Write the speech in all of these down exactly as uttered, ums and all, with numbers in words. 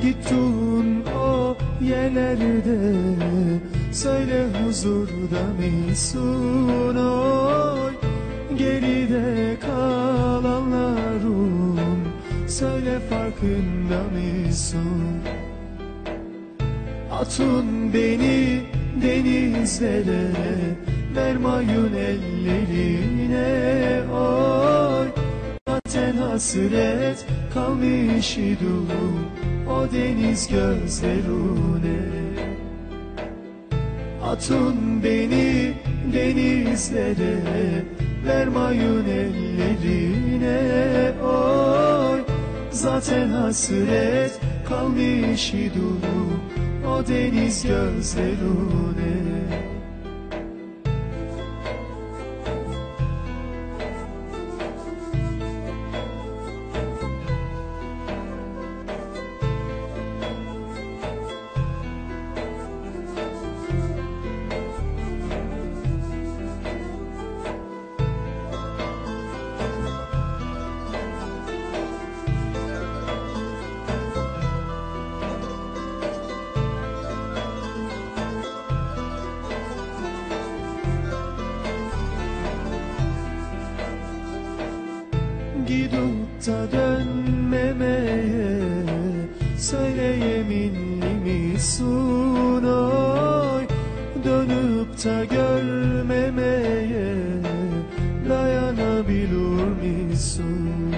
Gittin o yerlerde, söyle huzurda mısın oy? Geride kalanların, söyle farkında mısın? Atın beni denizlere, vermayın ellerine oy. Zaten hasret kalmış idim o deniz gözlerine. Atın beni denizlere, vermayın ellerine oy. Zaten hasret kalmış idim o deniz gözlerine. Gidip da dönmemeye, söyle yeminli misin oy? Dönüp da görmemeye, dayanabilir misin?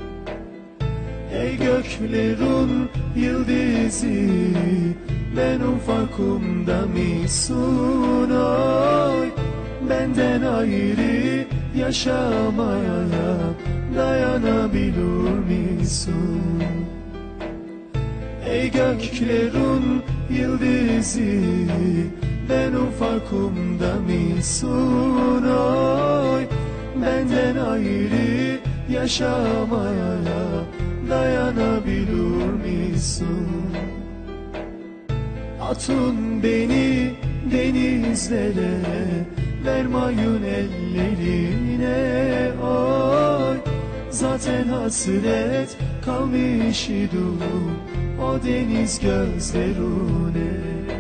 Ey göklerin yıldızı, benim farkımda mısın oy? Benden ayrı yaşamaya dayanabilir misin? Ey göklerin yıldızı, benim farkımda mısın oy? Benden ayrı yaşamaya dayanabilir misin? Atın beni denizlere, vermayın ellerine oy. Zaten hasret kalmış idim o deniz gözlerine.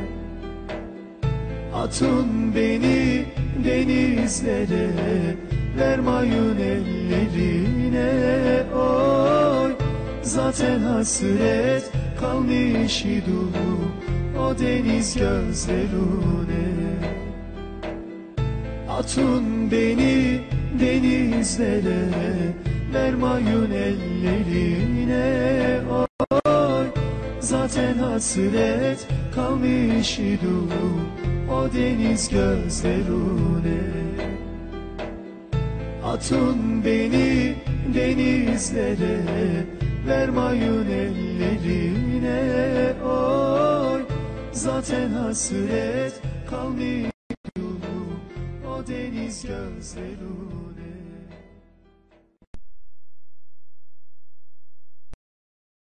Atın beni denizlere, vermayın ellerine oy. Zaten hasret kalmış idim o deniz gözlerine. Atın beni denizlere, vermayın ellerine oy. Zaten hasret kalmış idim o deniz gözlerine. Atın beni denizlere, vermayın ellerine oy. Zaten hasret kalmış o deniz gözlerine.